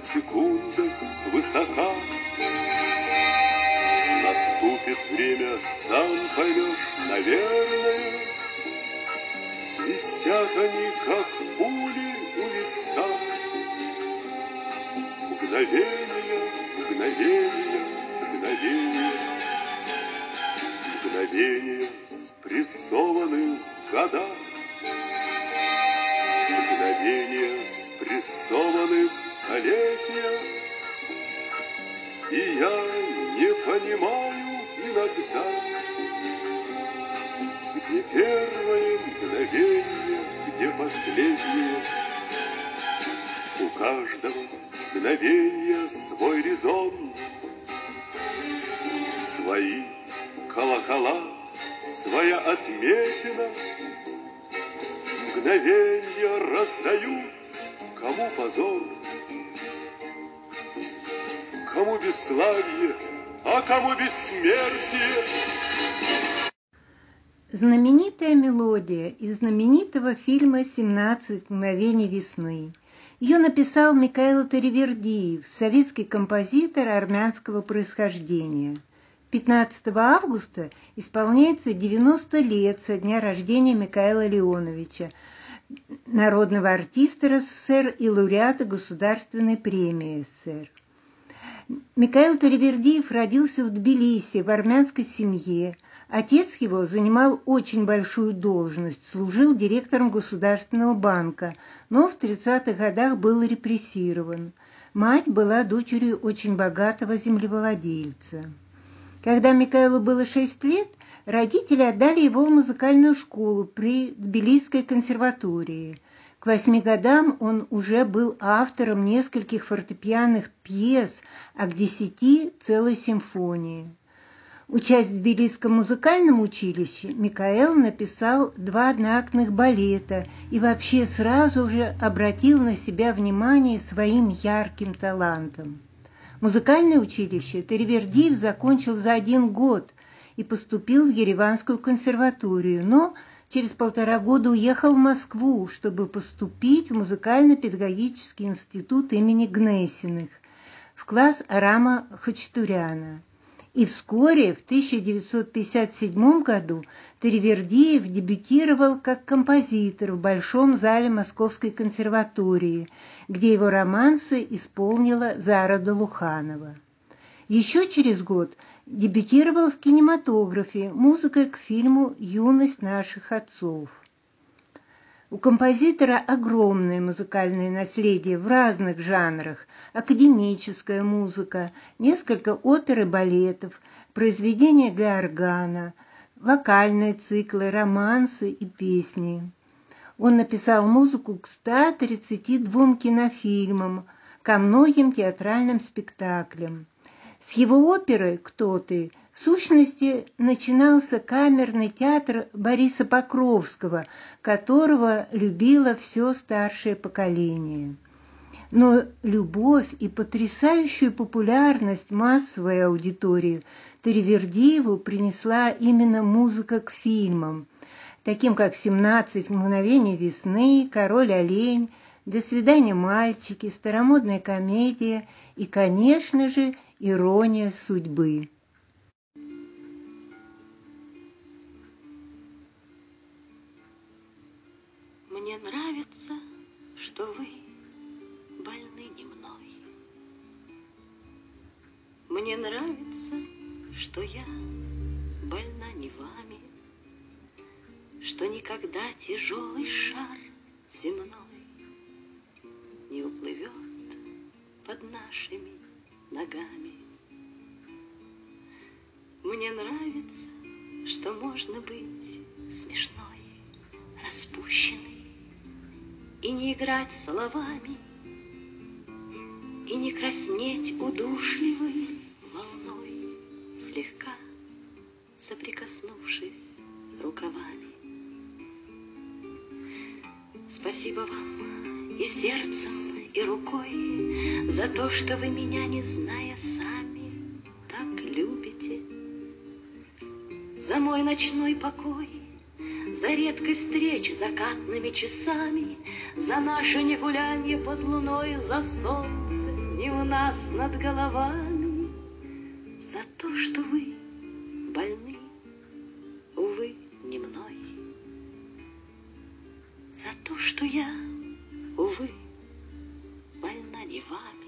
секундах свысока. Наступит время, сам поймешь, наверное. Свистят они, как пули у виска. Мгновение, мгновение, мгновение. Мгновение спрессованы в года. Мгновения спрессованы в столетия. И я не понимаю иногда, где первое мгновение, где последнее. У каждого мгновения свой резон, свои колокола, своя отметина. Мгновенья раздают, кому позор, кому бесславие, а кому бессмертие. Знаменитая мелодия из знаменитого фильма «17 мгновений весны». Ее написал Микаэл Таривердиев, советский композитор армянского происхождения. 15 августа исполняется 90 лет со дня рождения Микаэла Леоновича, народного артиста РСФСР и лауреата Государственной премии СССР. Микаэл Таривердиев родился в Тбилиси в армянской семье. Отец его занимал очень большую должность, служил директором Государственного банка, но в 30-х годах был репрессирован. Мать была дочерью очень богатого землевладельца. Когда Микаэлу было 6 лет, родители отдали его в музыкальную школу при Тбилисской консерватории. К 8 годам он уже был автором нескольких фортепианных пьес, а к 10 – целой симфонии. Учась в Тбилисском музыкальном училище, Микаэл написал 2 одноактных балета и вообще сразу же обратил на себя внимание своим ярким талантом. Музыкальное училище Таривердиев закончил за 1 год и поступил в Ереванскую консерваторию, но через 1,5 года уехал в Москву, чтобы поступить в музыкально-педагогический институт имени Гнесиных в класс Арама Хачатуряна. И вскоре, в 1957 году, Таривердиев дебютировал как композитор в Большом зале Московской консерватории, где его романсы исполнила Зара Долуханова. Еще через год дебютировал в кинематографе музыкой к фильму «Юность наших отцов». У композитора огромное музыкальное наследие в разных жанрах: академическая музыка, несколько опер и балетов, произведения для органа, вокальные циклы, романсы и песни. Он написал музыку к 132 кинофильмам, ко многим театральным спектаклям. С его оперы «Кто ты?» в сущности начинался камерный театр Бориса Покровского, которого любило все старшее поколение. Но любовь и потрясающую популярность массовой аудитории Таривердиеву принесла именно музыка к фильмам, таким как «17 мгновений весны», «Король-олень», «До свидания, мальчики», «Старомодная комедия» и, конечно же, «Ирония судьбы». Мне нравится, что вы больны не мной. Мне нравится, что я больна не вами, что никогда тяжелый шар земной не уплывет под нашими ногами. Мне нравится, что можно быть смешной, распущенной, и не играть словами, и не краснеть удушливой волной, слегка соприкоснувшись рукавами. Спасибо вам и сердцем, и рукой за то, что вы меня, не зная сами, так любите. За мой ночной покой, за редкой встречи закатными часами, за наше негулянье под луной, за солнце не у нас над головами, за то, что вы больны, увы, не мной, за то, что я, увы, больна не вами.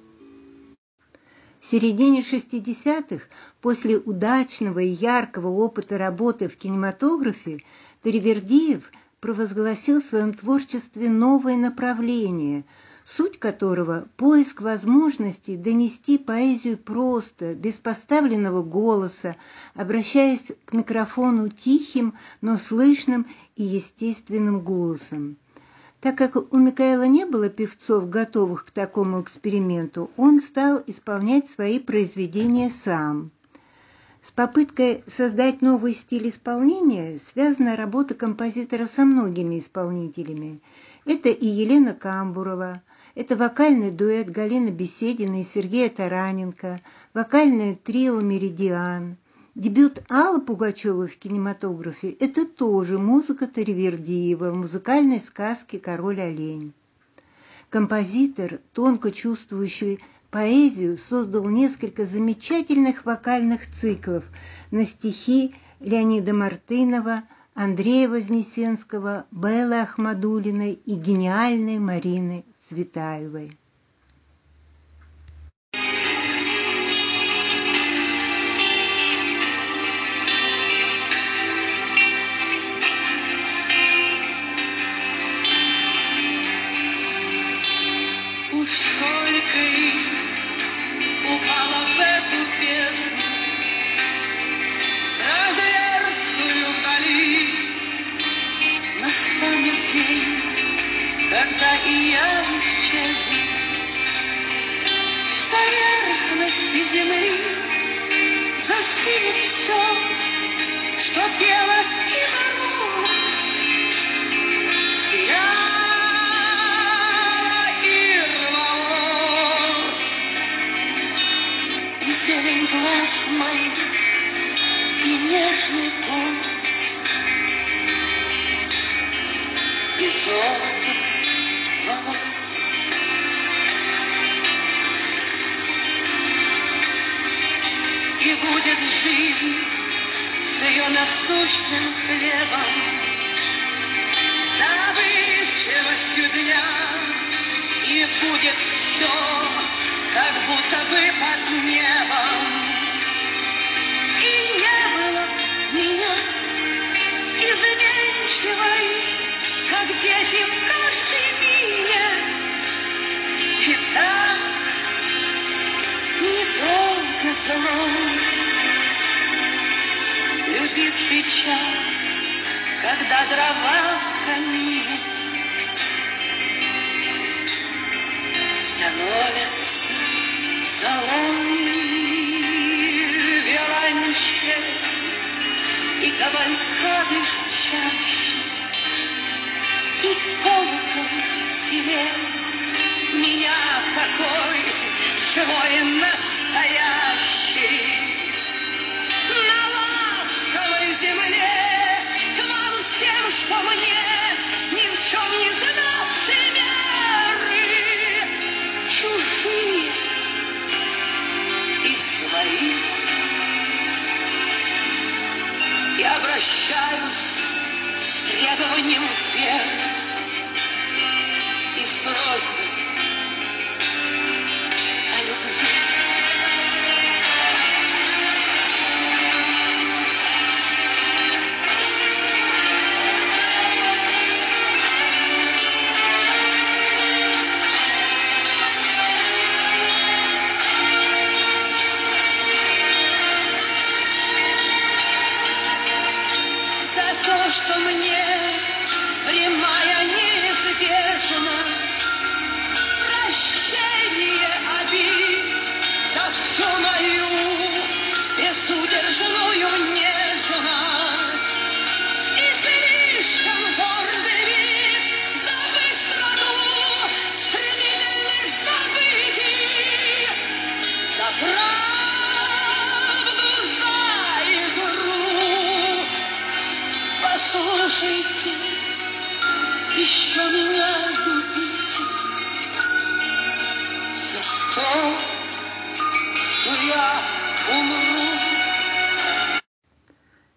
В середине 60-х, после удачного и яркого опыта работы в кинематографе, Таривердиев провозгласил в своем творчестве новое направление, суть которого – поиск возможности донести поэзию просто, без поставленного голоса, обращаясь к микрофону тихим, но слышным и естественным голосом. Так как у Микаэла не было певцов, готовых к такому эксперименту, он стал исполнять свои произведения сам. С попыткой создать новый стиль исполнения связана работа композитора со многими исполнителями. Это и Елена Камбурова, это вокальный дуэт Галины Бесединой и Сергея Тараненко, вокальное трио «Меридиан». Дебют Аллы Пугачевой в кинематографе – это тоже музыка Таривердиева в музыкальной сказке «Король-олень». Композитор, тонко чувствующий поэзию, создал несколько замечательных вокальных циклов на стихи Леонида Мартынова, Андрея Вознесенского, Беллы Ахмадулиной и гениальной Марины Цветаевой. Когда и я исчезну с поверхности земли, застынет все, что пело и боролось, сияло и рвалось. И зелень глаз моих, и нежный голос, и золото волос. И будет жизнь с ее насущным хлебом, забывчивостью дня, и будет все, как будто бы под небом. И не было меня, изменчивой, как дети в каждой мине. И так недолго злой, любивший час, когда дрова в камине становятся золой.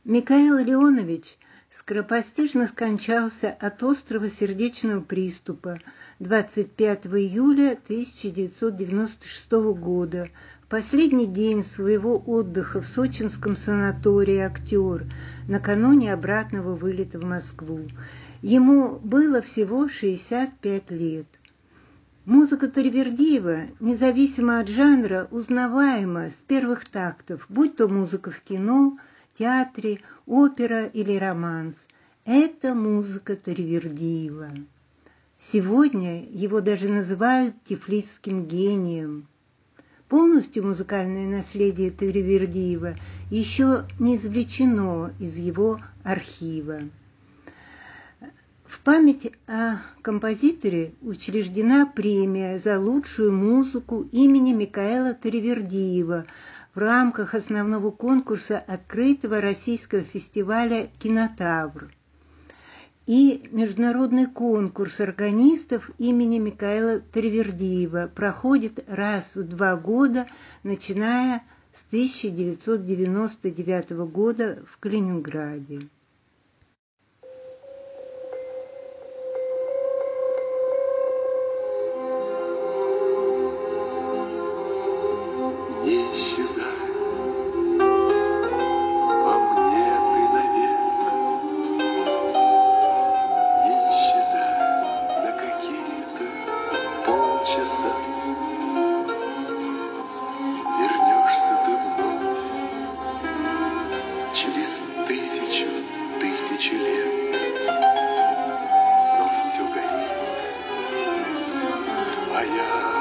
Микаэл Леонович скоропостижно скончался от острого сердечного приступа 25 июля 1996 года, в последний день своего отдыха в сочинском санатории «Актер», накануне обратного вылета в Москву. Ему было всего 65 лет. Музыка Таривердиева, независимо от жанра, узнаваема с первых тактов, будь то музыка в кино, театре, опера или романс. Это музыка Таривердиева. Сегодня его даже называют тифлисским гением. Полностью музыкальное наследие Таривердиева еще не извлечено из его архива. В память о композиторе учреждена премия за лучшую музыку имени Микаэла Таривердиева в рамках основного конкурса открытого российского фестиваля «Кинотавр» и международный конкурс органистов имени Микаэла Таривердиева проходит раз в 2 года, начиная с 1999 года в Калининграде. Не исчезай во мне ты навек, не исчезай на какие-то полчаса, вернешься ты вновь через тысячу лет, но все горит твоя